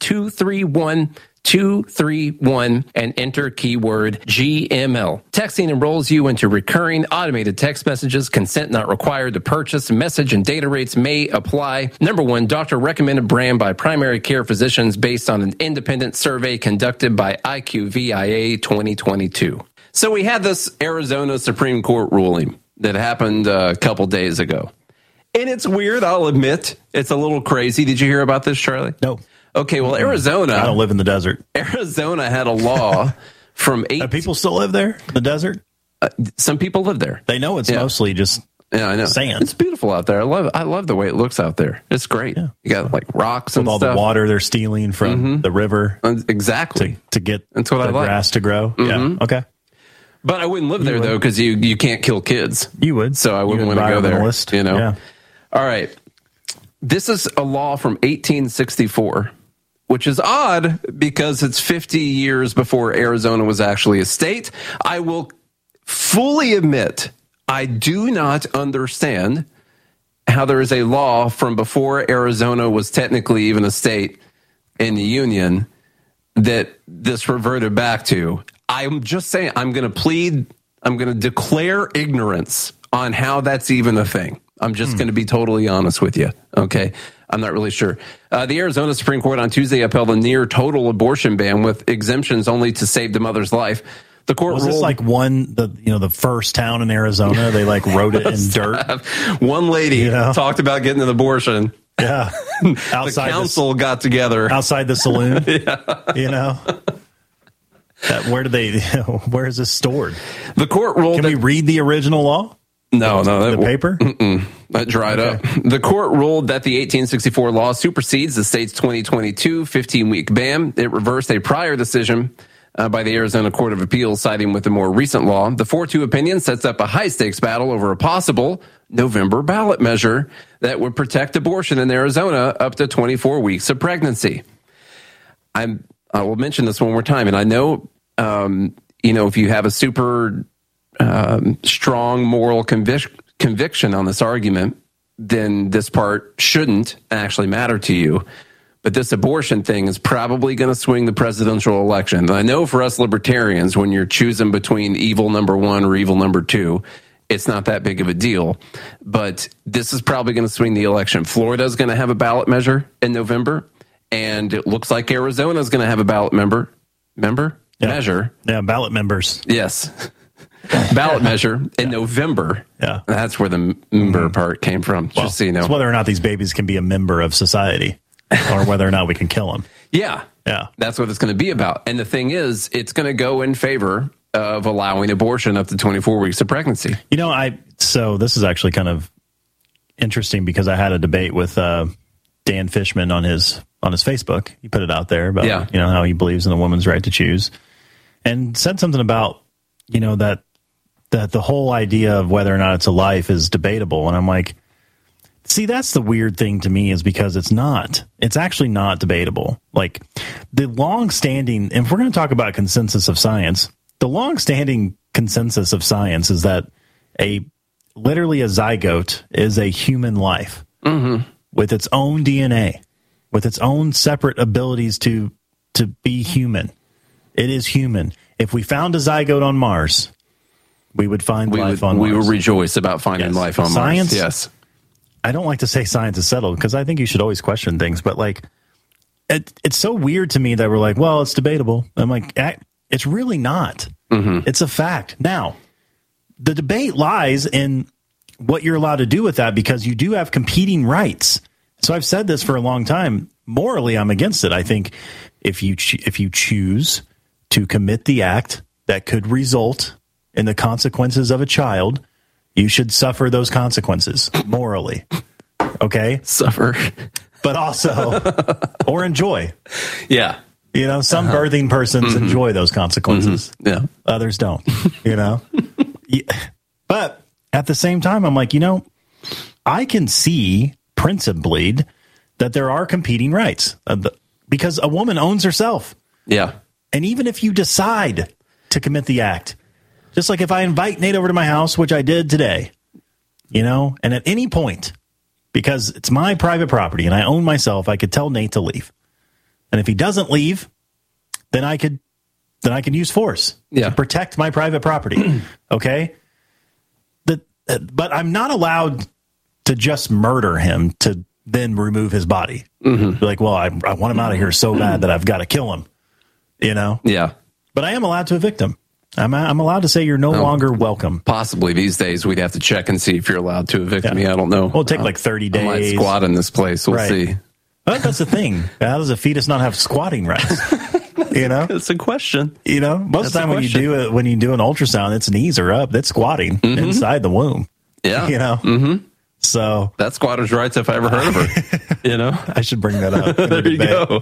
Speaker 3: 231231 and enter keyword GML. Texting enrolls you into recurring automated text messages. Consent not required to purchase. Message and data rates may apply. Number 1, doctor recommended brand by primary care physicians based on an independent survey conducted by IQVIA 2022. So we had this Arizona Supreme Court ruling that happened a couple days ago. And it's weird, I'll admit. It's a little crazy. Did you hear about this, Charlie?
Speaker 4: No.
Speaker 3: Okay, well, Arizona...
Speaker 4: I don't live in the desert.
Speaker 3: Arizona had a law from...
Speaker 4: people still live there, the desert?
Speaker 3: Some people live there.
Speaker 4: They know it's mostly just
Speaker 3: I know.
Speaker 4: sand.
Speaker 3: It's beautiful out there. I love the way it looks out there. It's great. Yeah. You got like rocks and
Speaker 4: all
Speaker 3: stuff.
Speaker 4: The water they're stealing from the river.
Speaker 3: Exactly.
Speaker 4: To get
Speaker 3: That's what
Speaker 4: the
Speaker 3: I like.
Speaker 4: grass to grow. Yeah, okay.
Speaker 3: But I wouldn't live there, though, because you can't kill kids.
Speaker 4: You would.
Speaker 3: So I wouldn't want to go there. You know?
Speaker 4: Yeah.
Speaker 3: All right. This is a law from 1864, which is odd because it's 50 years before Arizona was actually a state. I will fully admit I do not understand how there is a law from before Arizona was technically even a state in the Union that this reverted back to. I'm just saying, I'm going to declare ignorance on how that's even a thing. I'm just going to be totally honest with you. Okay. I'm not really sure. The Arizona Supreme Court on Tuesday upheld a near total abortion ban with exemptions only to save the mother's life. The court
Speaker 4: was
Speaker 3: ruled,
Speaker 4: this like the first town in Arizona? They like wrote it in dirt.
Speaker 3: One lady talked about getting an abortion.
Speaker 4: Yeah.
Speaker 3: Outside the council got together
Speaker 4: outside the saloon.
Speaker 3: Yeah.
Speaker 4: You know, where is this stored?
Speaker 3: The court ruled.
Speaker 4: Can we read the original law?
Speaker 3: No,
Speaker 4: the paper?
Speaker 3: That dried up. The court ruled that the 1864 law supersedes the state's 2022 15-week ban. It reversed a prior decision by the Arizona Court of Appeals, siding with the more recent law. The 4-2 opinion sets up a high-stakes battle over a possible November ballot measure that would protect abortion in Arizona up to 24 weeks of pregnancy. I will mention this one more time, and I know, if you have a super strong moral conviction on this argument, then this part shouldn't actually matter to you. But this abortion thing is probably going to swing the presidential election. And I know for us libertarians, when you're choosing between evil number 1 or evil number 2, it's not that big of a deal. But this is probably going to swing the election. Florida is going to have a ballot measure in November, and it looks like Arizona is going to have a ballot measure.
Speaker 4: Yeah, ballot members.
Speaker 3: Yes. Ballot measure in November.
Speaker 4: Yeah.
Speaker 3: That's where the member part came from.
Speaker 4: Well,
Speaker 3: just so you know.
Speaker 4: It's whether or not these babies can be a member of society or whether or not we can kill them.
Speaker 3: Yeah.
Speaker 4: Yeah.
Speaker 3: That's what it's going to be about. And the thing is, it's going to go in favor of allowing abortion up to 24 weeks of pregnancy.
Speaker 4: So this is actually kind of interesting because I had a debate with Dan Fishman on his Facebook. He put it out there about how he believes in a woman's right to choose, and said something about that the whole idea of whether or not it's a life is debatable. And I'm like, see, that's the weird thing to me, is because it's actually not debatable. Like the long-standing, if we're going to talk about consensus of science, the long-standing consensus of science is that literally a zygote is a human life with its own DNA, with its own separate abilities to be human. It is human. If we found a zygote on Mars, we would find life on Mars.
Speaker 3: We would rejoice about finding life on
Speaker 4: Science,
Speaker 3: Mars. Yes.
Speaker 4: I don't like to say science is settled because I think you should always question things, but like it's so weird to me that we're like, well, it's debatable. I'm like, it's really not. It's a fact. Now, the debate lies in what you're allowed to do with that, because you do have competing rights. So I've said this for a long time. Morally, I'm against it. I think if you choose to commit the act that could result in the consequences of a child, you should suffer those consequences morally. Okay?
Speaker 3: Suffer.
Speaker 4: But also, or enjoy.
Speaker 3: Yeah.
Speaker 4: You know, some birthing persons enjoy those consequences.
Speaker 3: Yeah.
Speaker 4: Others don't, you know? But at the same time, I'm like, I can see principally that there are competing rights because a woman owns herself.
Speaker 3: Yeah.
Speaker 4: And even if you decide to commit the act, just like if I invite Nate over to my house, which I did today, and at any point, because it's my private property and I own myself, I could tell Nate to leave. And if he doesn't leave, then I can use force to protect my private property. Okay? But I'm not allowed to just murder him to then remove his body. Be like, well, I want him out of here so bad that I've got to kill him.
Speaker 3: Yeah.
Speaker 4: But I am allowed to evict him. I'm allowed to say you're no longer welcome.
Speaker 3: Possibly these days we'd have to check and see if you're allowed to evict me. I don't know.
Speaker 4: Well, it'll take like 30 days.
Speaker 3: I might squat in this place. We'll see.
Speaker 4: Well, that's the thing. How does a fetus not have squatting rights?
Speaker 3: It's a question.
Speaker 4: Most of the time when you do an ultrasound, its knees are up. That's squatting inside the womb.
Speaker 3: Yeah.
Speaker 4: So
Speaker 3: that's squatter's rights if I ever heard of her.
Speaker 4: I should bring that up.
Speaker 3: There you go.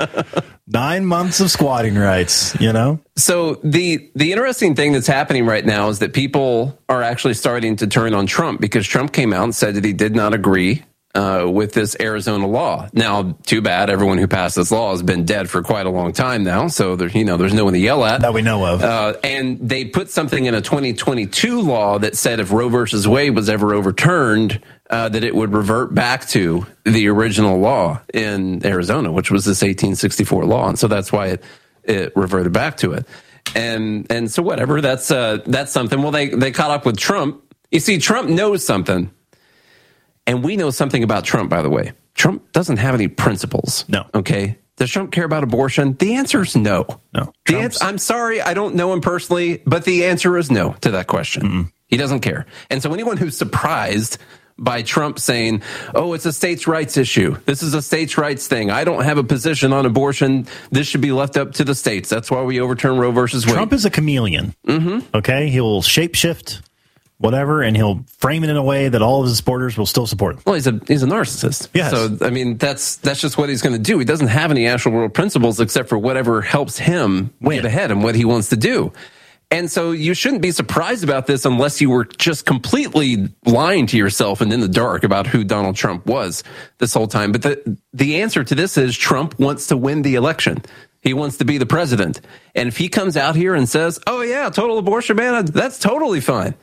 Speaker 4: 9 months of squatting rights.
Speaker 3: So the interesting thing that's happening right now is that people are actually starting to turn on Trump because Trump came out and said that he did not agree with this Arizona law. Now, too bad. Everyone who passed this law has been dead for quite a long time now. So there's no one to yell at
Speaker 4: that we know of.
Speaker 3: And they put something in a 2022 law that said if Roe versus Wade was ever overturned, that it would revert back to the original law in Arizona, which was this 1864 law. And so that's why it reverted back to it. And so whatever, that's something. Well, they caught up with Trump. You see, Trump knows something. And we know something about Trump, by the way. Trump doesn't have any principles.
Speaker 4: No.
Speaker 3: Okay. Does Trump care about abortion? The answer is no.
Speaker 4: No.
Speaker 3: I'm sorry. I don't know him personally, but the answer is no to that question. Mm-mm. He doesn't care. And so anyone who's surprised by Trump saying, oh, it's a states' rights issue. This is a states' rights thing. I don't have a position on abortion. This should be left up to the states. That's why we overturn Roe versus Wade.
Speaker 4: Trump is a chameleon. Okay. He'll shapeshift whatever, and he'll frame it in a way that all of his supporters will still support him.
Speaker 3: Well, he's a narcissist.
Speaker 4: Yes.
Speaker 3: So, I mean, that's just what he's going to do. He doesn't have any actual real principles except for whatever helps him get ahead and what he wants to do. And so you shouldn't be surprised about this unless you were just completely lying to yourself and in the dark about who Donald Trump was this whole time. But the answer to this is Trump wants to win the election. He wants to be the president. And if he comes out here and says, oh, yeah, total abortion ban, that's totally fine.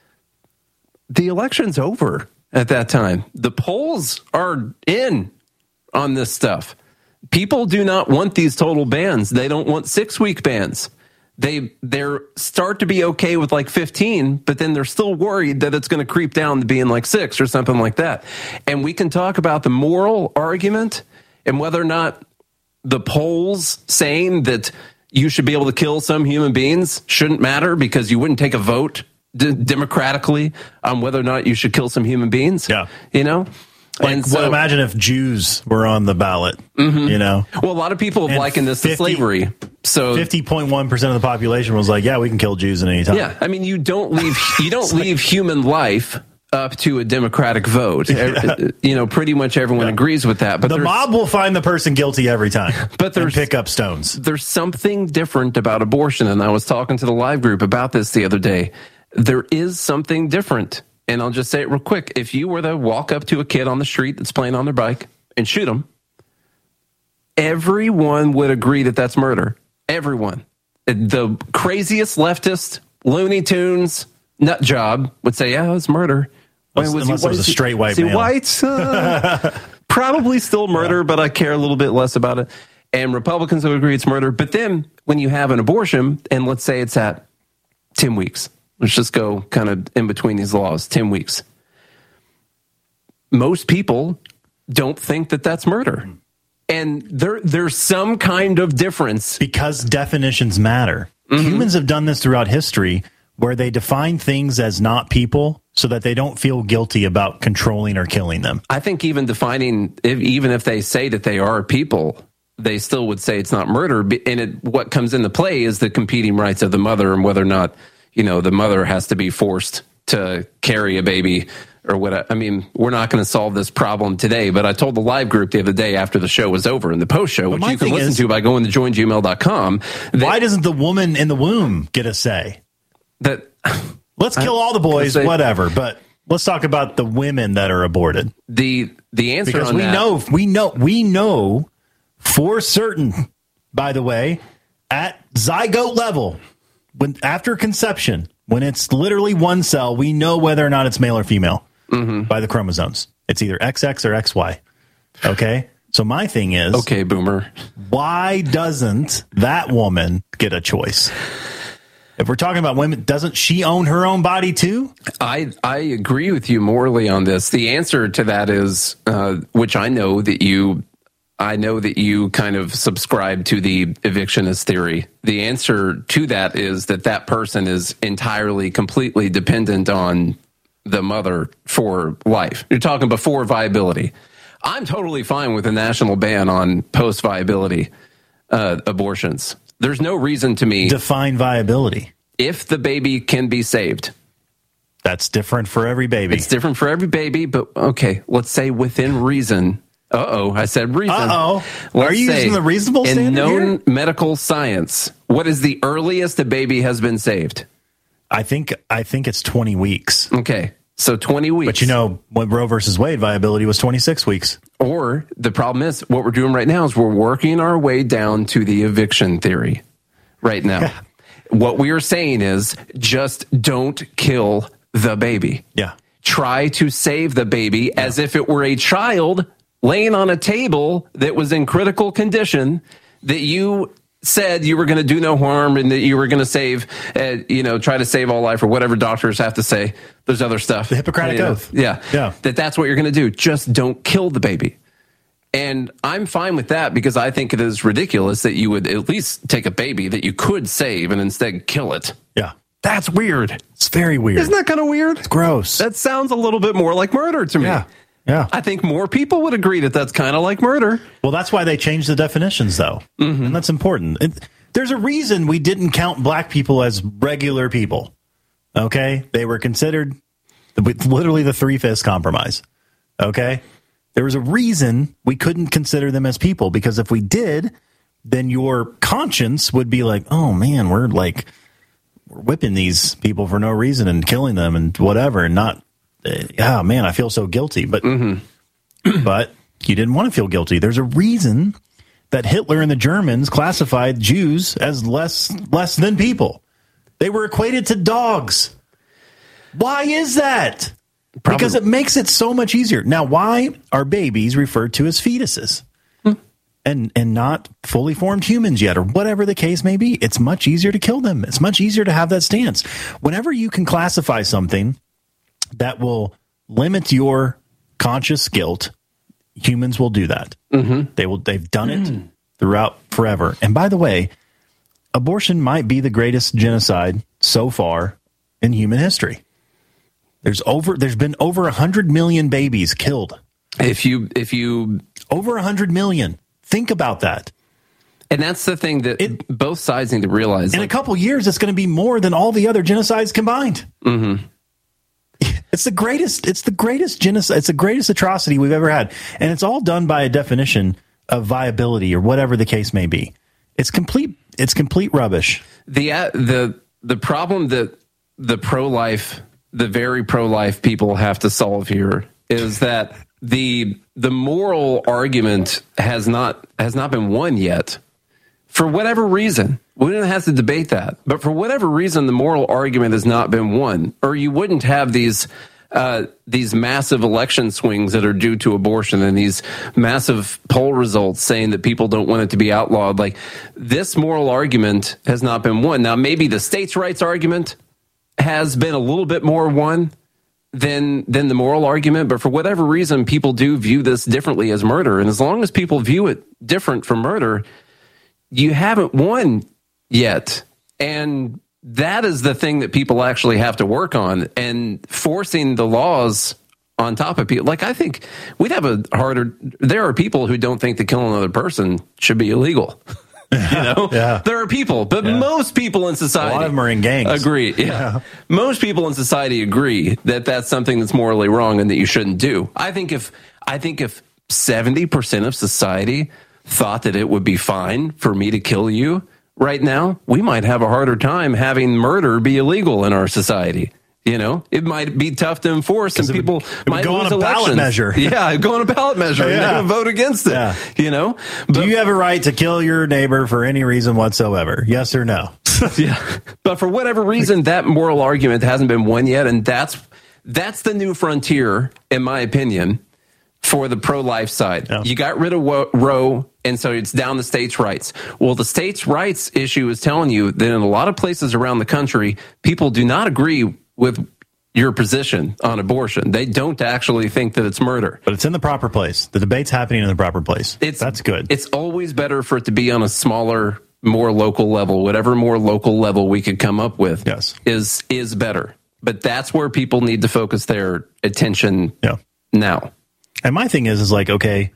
Speaker 3: The election's over at that time. The polls are in on this stuff. People do not want these total bans. They don't want 6-week bans. They're start to be okay with like 15, but then they're still worried that it's going to creep down to being like 6 or something like that. And we can talk about the moral argument and whether or not the polls saying that you should be able to kill some human beings shouldn't matter because you wouldn't take a vote democratically on whether or not you should kill some human beings.
Speaker 4: Yeah.
Speaker 3: And so,
Speaker 4: imagine if Jews were on the ballot, Well,
Speaker 3: a lot of people have likened this to slavery. So
Speaker 4: 50.1% of the population was like, yeah, we can kill Jews at any time.
Speaker 3: Yeah. I mean, you don't leave human life up to a democratic vote. Yeah. Pretty much everyone agrees with that. But
Speaker 4: the mob will find the person guilty every time.
Speaker 3: But
Speaker 4: and pick up stones.
Speaker 3: There's something different about abortion. And I was talking to the live group about this the other day. There is something different. And I'll just say it real quick. If you were to walk up to a kid on the street that's playing on their bike and shoot them, everyone would agree that that's murder. Everyone. The craziest leftist, Looney Tunes, nut job would say, yeah, it's murder.
Speaker 4: Unless it was a straight white man.
Speaker 3: White? Probably still murder, but I care a little bit less about it. And Republicans would agree it's murder. But then when you have an abortion, and let's say it's at 10 weeks. Let's just go kind of in between these laws, 10 weeks. Most people don't think that that's murder. And there's some kind of difference.
Speaker 4: Because definitions matter. Humans have done this throughout history where they define things as not people so that they don't feel guilty about controlling or killing them.
Speaker 3: I think even defining, even if they say that they are people, they still would say it's not murder. And what comes into play is the competing rights of the mother and whether or not, the mother has to be forced to carry a baby or what. I mean, we're not going to solve this problem today, but I told the live group the other day after the show was over, in the post show, which you can listen to by going to joingmail.com.
Speaker 4: Why doesn't the woman in the womb get a say? Let's kill all the boys, whatever. But let's talk about the women that are aborted.
Speaker 3: The answer,
Speaker 4: because
Speaker 3: on
Speaker 4: we know for certain, by the way, at zygote level, after conception, when it's literally one cell, we know whether or not it's male or female by the chromosomes. It's either XX or XY. Okay? So my thing is...
Speaker 3: Okay, boomer.
Speaker 4: Why doesn't that woman get a choice? If we're talking about women, doesn't she own her own body too?
Speaker 3: I agree with you morally on this. The answer to that is, which I know that you kind of subscribe to the evictionist theory. The answer to that is that person is entirely, completely dependent on the mother for life. You're talking before viability. I'm totally fine with a national ban on post-viability abortions. There's no reason to me...
Speaker 4: Define viability.
Speaker 3: If the baby can be saved.
Speaker 4: That's different for every baby.
Speaker 3: It's different for every baby, but okay, let's say within reason. I said reason.
Speaker 4: Are you using the reasonable standard
Speaker 3: in known
Speaker 4: here?
Speaker 3: medical science, what is the earliest a baby has been saved?
Speaker 4: I think it's 20 weeks.
Speaker 3: Okay. So 20 weeks.
Speaker 4: But when Roe versus Wade, viability was 26 weeks.
Speaker 3: Or the problem is, what we're doing right now is we're working our way down to the eviction theory right now.
Speaker 4: Yeah.
Speaker 3: What we are saying is just don't kill the baby.
Speaker 4: Yeah.
Speaker 3: Try to save the baby as if it were a child laying on a table that was in critical condition that you said you were going to do no harm and that you were going to save, try to save all life or whatever doctors have to say. There's other stuff.
Speaker 4: The Hippocratic Oath.
Speaker 3: Yeah. That's what you're going to do. Just don't kill the baby. And I'm fine with that because I think it is ridiculous that you would at least take a baby that you could save and instead kill it.
Speaker 4: Yeah.
Speaker 3: That's weird.
Speaker 4: It's very weird.
Speaker 3: Isn't that kind of weird?
Speaker 4: It's gross.
Speaker 3: That sounds a little bit more like murder to me.
Speaker 4: Yeah.
Speaker 3: I think more people would agree that that's kind of like murder.
Speaker 4: Well, that's why they changed the definitions, though. Mm-hmm. And that's important. There's a reason we didn't count black people as regular people. Okay? They were considered literally the Three-Fifths Compromise. Okay? There was a reason we couldn't consider them as people, because if we did, then your conscience would be like, oh, man, we're whipping these people for no reason and killing them and whatever, and not... oh man, I feel so guilty. But but you didn't want to feel guilty. There's a reason that Hitler and the Germans classified Jews as less than people. They were equated to dogs. Why is that? Because it makes it so much easier. Now, why are babies referred to as fetuses and not fully formed humans yet, or whatever the case may be? It's much easier to kill them. It's much easier to have that stance. Whenever you can classify something that will limit your conscious guilt, humans will do that. Mm-hmm. They've done it throughout forever. And by the way, abortion might be the greatest genocide so far in human history. There's been over 100 million babies killed.
Speaker 3: If you
Speaker 4: over 100 million. Think about that.
Speaker 3: And that's the thing that both sides need to realize.
Speaker 4: In a couple years, it's going to be more than all the other genocides combined.
Speaker 3: Mm-hmm.
Speaker 4: It's the greatest genocide. It's the greatest atrocity we've ever had. And it's all done by a definition of viability or whatever the case may be. It's complete rubbish.
Speaker 3: The problem that the very pro-life people have to solve here is that the moral argument has not been won yet. For whatever reason, we don't have to debate that. But for whatever reason, the moral argument has not been won, or you wouldn't have these massive election swings that are due to abortion and these massive poll results saying that people don't want it to be outlawed. Like, this moral argument has not been won. Now, maybe the states' rights argument has been a little bit more won than the moral argument, but for whatever reason, people do view this differently as murder. And as long as people view it different from murder, you haven't won yet. And that is the thing that people actually have to work on, and forcing the laws on top of people. Like, I think we'd have a harder, there are people who don't think that killing another person should be illegal. You know, there are people, but most people in society,
Speaker 4: a lot of them are in gangs.
Speaker 3: Agree. Yeah. Most people in society agree that that's something that's morally wrong and that you shouldn't do. I think if 70% of society thought that it would be fine for me to kill you right now, we might have a harder time having murder be illegal in our society. You know, it might be tough to enforce, and people might
Speaker 4: go
Speaker 3: lose
Speaker 4: on a ballot
Speaker 3: elections.
Speaker 4: measure.
Speaker 3: Yeah, go on a ballot measure, and they're going to vote against it.
Speaker 4: Yeah.
Speaker 3: You know,
Speaker 4: do you have a right to kill your neighbor for any reason whatsoever? Yes or no?
Speaker 3: Yeah, but for whatever reason, that moral argument hasn't been won yet, and that's the new frontier, in my opinion, for the pro-life side. Yeah. You got rid of Roe, and so it's down to states' rights. Well, the states' rights issue is telling you that in a lot of places around the country, people do not agree with your position on abortion. They don't actually think that it's murder.
Speaker 4: But it's in the proper place. The debate's happening in the proper place. That's good.
Speaker 3: It's always better for it to be on a smaller, more local level. Whatever more local level we could come up with is better. But that's where people need to focus their attention now.
Speaker 4: And my thing is like, okay,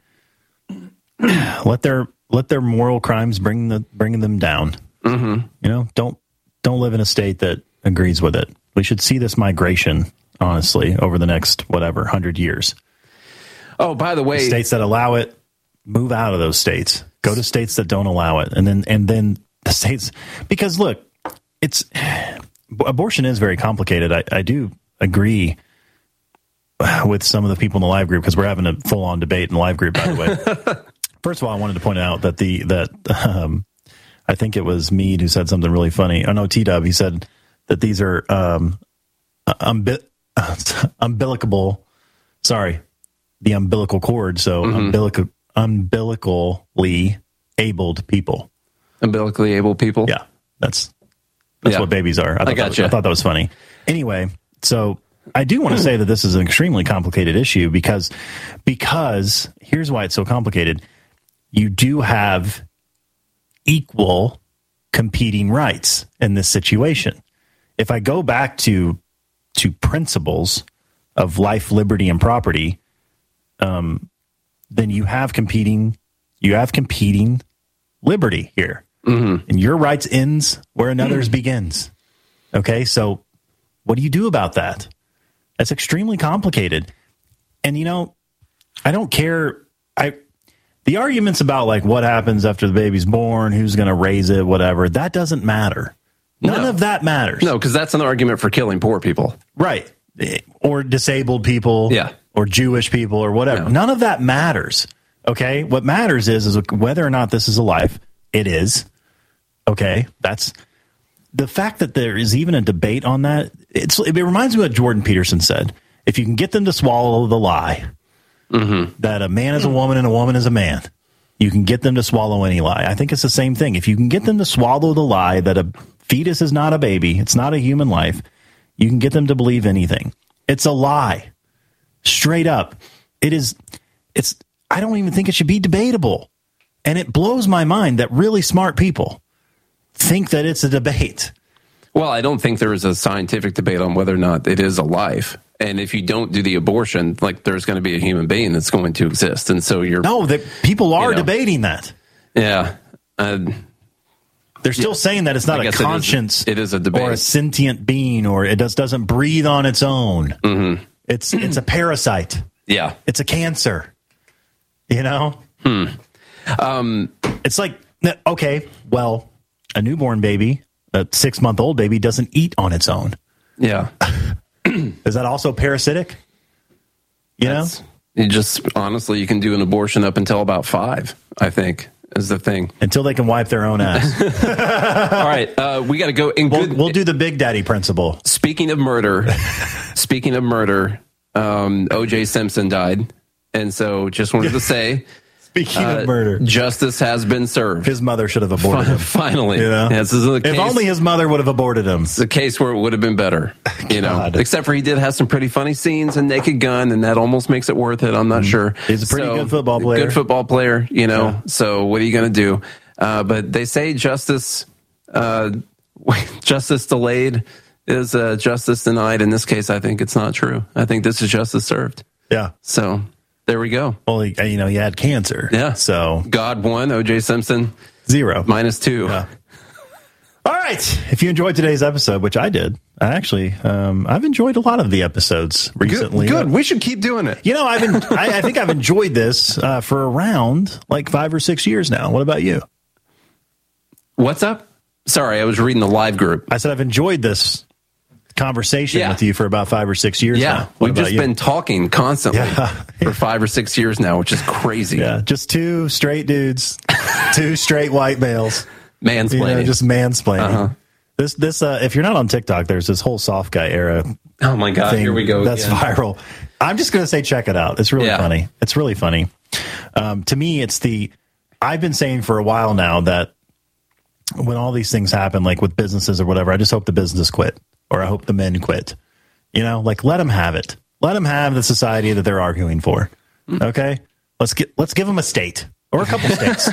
Speaker 4: let their moral crimes bring them down. Mm-hmm. You know, don't live in a state that agrees with it. We should see this migration, honestly, over the next, 100 years.
Speaker 3: Oh, by the way,
Speaker 4: the states that allow it, move out of those states. Go to states that don't allow it. And then the states, because look, abortion is very complicated. I do agree with some of the people in the live group, because we're having a full-on debate in the live group, by the way. First of all, I wanted to point out that I think it was Meade who said something really funny. Oh, no, T-Dub, he said that these are the umbilical cord, so umbilically abled people.
Speaker 3: Umbilically able people?
Speaker 4: Yeah, that's what babies are. I thought that was funny. Anyway, so I do want to say that this is an extremely complicated issue because here's why it's so complicated. You do have equal competing rights in this situation. If I go back to principles of life, liberty, and property, then you have competing liberty here. Mm-hmm. And your rights ends where another's begins. Okay, so what do you do about that? That's extremely complicated. And, I don't care. The arguments about like what happens after the baby's born, who's going to raise it, whatever, that doesn't matter. None of that matters.
Speaker 3: No, because that's an argument for killing poor people.
Speaker 4: Right. Or disabled people.
Speaker 3: Yeah.
Speaker 4: Or Jewish people or whatever. No. None of that matters. Okay. What matters is whether or not this is a life. It is. Okay. That's the fact that there is even a debate on that. It reminds me of what Jordan Peterson said. If you can get them to swallow the lie that a man is a woman and a woman is a man, you can get them to swallow any lie. I think it's the same thing. If you can get them to swallow the lie that a fetus is not a baby, it's not a human life, you can get them to believe anything. It's a lie. Straight up. I don't even think it should be debatable. And it blows my mind that really smart people think that it's a debate.
Speaker 3: Well, I don't think there is a scientific debate on whether or not it is a life. And if you don't do the abortion, like there's going to be a human being that's going to exist. And so
Speaker 4: people are debating that.
Speaker 3: Yeah.
Speaker 4: They're still saying that it's not a conscience.
Speaker 3: It is a debate.
Speaker 4: Or a sentient being, or it doesn't breathe on its own. Mm-hmm. It's a parasite.
Speaker 3: Yeah.
Speaker 4: It's a cancer. It's like, okay, well, a newborn baby, a 6-month-old baby doesn't eat on its own.
Speaker 3: Yeah.
Speaker 4: Is that also parasitic? You
Speaker 3: honestly, you can do an abortion up until about 5, I think, is the thing.
Speaker 4: Until they can wipe their own ass.
Speaker 3: All right. We got to go.
Speaker 4: We'll do the Big Daddy principle.
Speaker 3: Speaking of murder, O.J. Simpson died. And so just wanted to say,
Speaker 4: speaking of murder,
Speaker 3: justice has been served.
Speaker 4: His mother should have aborted him.
Speaker 3: Finally.
Speaker 4: If only his mother would have aborted him.
Speaker 3: It's a case where it would have been better, except for he did have some pretty funny scenes in Naked Gun, and that almost makes it worth it. I'm not sure.
Speaker 4: He's a pretty good football player.
Speaker 3: Good football player, So what are you going to do? But they say justice justice delayed is justice denied. In this case, I think it's not true. I think this is justice served.
Speaker 4: Yeah.
Speaker 3: So there we go.
Speaker 4: Well, he had cancer.
Speaker 3: Yeah.
Speaker 4: So
Speaker 3: God 1, O.J. Simpson
Speaker 4: 0,
Speaker 3: -2.
Speaker 4: Yeah. All right. If you enjoyed today's episode, which I did, I've enjoyed a lot of the episodes recently.
Speaker 3: Good. We should keep doing it.
Speaker 4: I think I've enjoyed this for around like 5 or 6 years now. What about you?
Speaker 3: What's up? Sorry, I was reading the live group.
Speaker 4: I said I've enjoyed this conversation with you for about 5 or 6 years now.
Speaker 3: We've just been talking constantly for 5 or 6 years now, which is crazy.
Speaker 4: Yeah, just 2 straight dudes, 2 straight white males.
Speaker 3: Mansplaining.
Speaker 4: Just mansplaining. This if you're not on TikTok, there's this whole soft guy era.
Speaker 3: Oh my God, here we go.
Speaker 4: That's viral. I'm just going to say, check it out. It's really funny. It's really funny. To me, I've been saying for a while now that when all these things happen, like with businesses or whatever, I just hope the business quit, or I hope the men quit. Let them have it. Let them have the society that they're arguing for. Okay, let's give them a state or a couple states.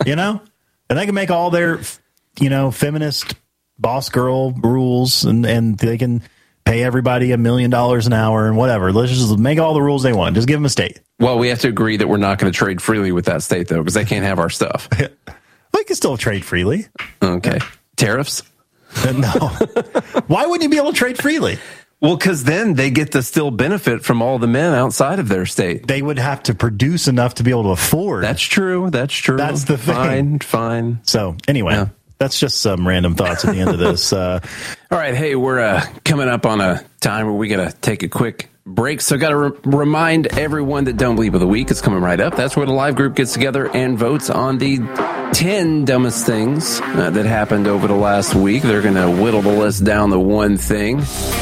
Speaker 4: And they can make all their, feminist boss girl rules, and they can pay everybody $1 million an hour and whatever. Let's just make all the rules they want. Just give them a state.
Speaker 3: Well, we have to agree that we're not going to trade freely with that state, though, because they can't have our stuff.
Speaker 4: We can still trade freely.
Speaker 3: Okay. Tariffs?
Speaker 4: No. Why wouldn't you be able to trade freely?
Speaker 3: Well, because then they get to still benefit from all the men outside of their state.
Speaker 4: They would have to produce enough to be able to afford.
Speaker 3: That's true. That's
Speaker 4: the thing.
Speaker 3: Fine.
Speaker 4: So, anyway, that's just some random thoughts at the end of this.
Speaker 3: All right. Hey, we're coming up on a time where we got to take a quick break. So, got to remind everyone that Don't Believe of the Week is coming right up. That's where the live group gets together and votes on the 10 dumbest things that happened over the last week. They're going to whittle the list down to one thing.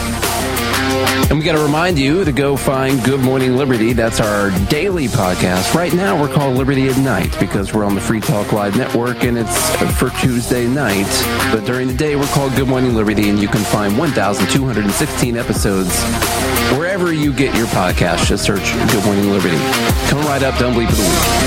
Speaker 3: And we got to remind you to go find Good Morning Liberty. That's our daily podcast. Right now, we're called Liberty at Night because we're on the Free Talk Live network, and it's for Tuesday night. But during the day, we're called Good Morning Liberty, and you can find 1,216 episodes wherever you get your podcast. Just search Good Morning Liberty. Come right up, Don't Believe of the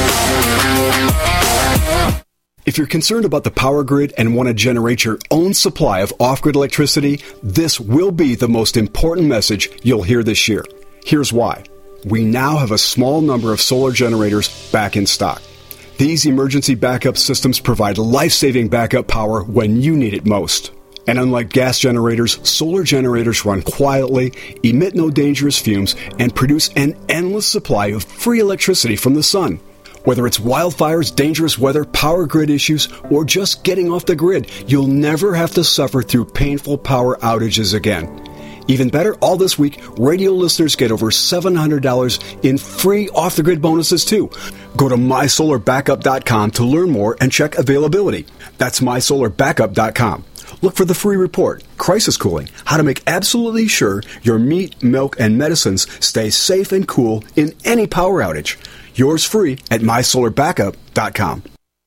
Speaker 3: Week.
Speaker 17: If you're concerned about the power grid and want to generate your own supply of off-grid electricity, this will be the most important message you'll hear this year. Here's why. We now have a small number of solar generators back in stock. These emergency backup systems provide life-saving backup power when you need it most. And unlike gas generators, solar generators run quietly, emit no dangerous fumes, and produce an endless supply of free electricity from the sun. Whether it's wildfires, dangerous weather, power grid issues, or just getting off the grid, you'll never have to suffer through painful power outages again. Even better, all this week, radio listeners get over $700 in free off-the-grid bonuses, too. Go to mysolarbackup.com to learn more and check availability. That's mysolarbackup.com. Look for the free report, Crisis Cooling, how to make absolutely sure your meat, milk, and medicines stay safe and cool in any power outage. Yours free at mysolarbackup.com.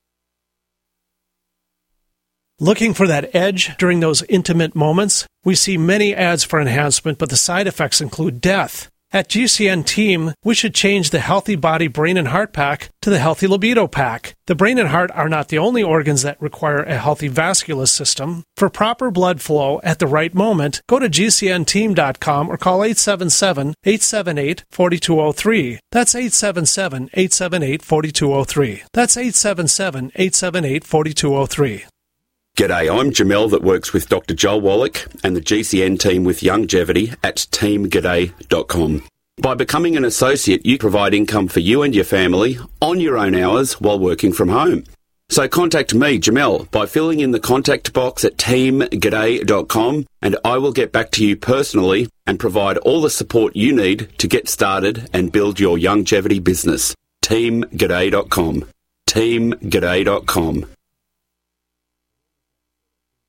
Speaker 20: Looking for that edge during those intimate moments? We see many ads for enhancement, but the side effects include death. At GCN Team, we should change the Healthy Body, Brain, and Heart Pack to the Healthy Libido Pack. The brain and heart are not the only organs that require a healthy vascular system. For proper blood flow at the right moment, go to GCNteam.com or call 877-878-4203. That's 877-878-4203. That's 877-878-4203.
Speaker 21: G'day, I'm Jamel that works with Dr. Joel Wallach and the GCN team with Longevity at teamg'day.com. By becoming an associate, you provide income for you and your family on your own hours while working from home. So contact me, Jamel, by filling in the contact box at teamg'day.com, and I will get back to you personally and provide all the support you need to get started and build your longevity business. teamg'day.com. teamg'day.com.